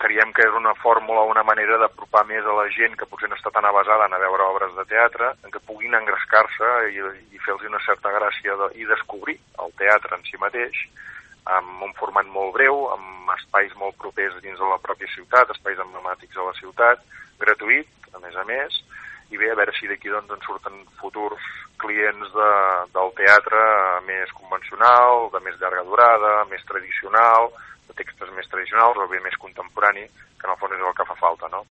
Creiem que és una fórmula, una manera d'apropar més a la gent que potser no està tan avasada a veure obres de teatre, en què puguin engrescar-se i fer-los una certa gràcia i descobrir el teatre en si mateix, amb un format molt breu, amb espais molt propers dins de la pròpia ciutat, espais emblemàtics de la ciutat, gratuït, a més, i bé, a veure si d'aquí doncs en surten futurs clients del teatre més convencional, de més llarga durada, més tradicional, de textos més tradicionals o bé més contemporani, que en el fons és el que fa falta, no?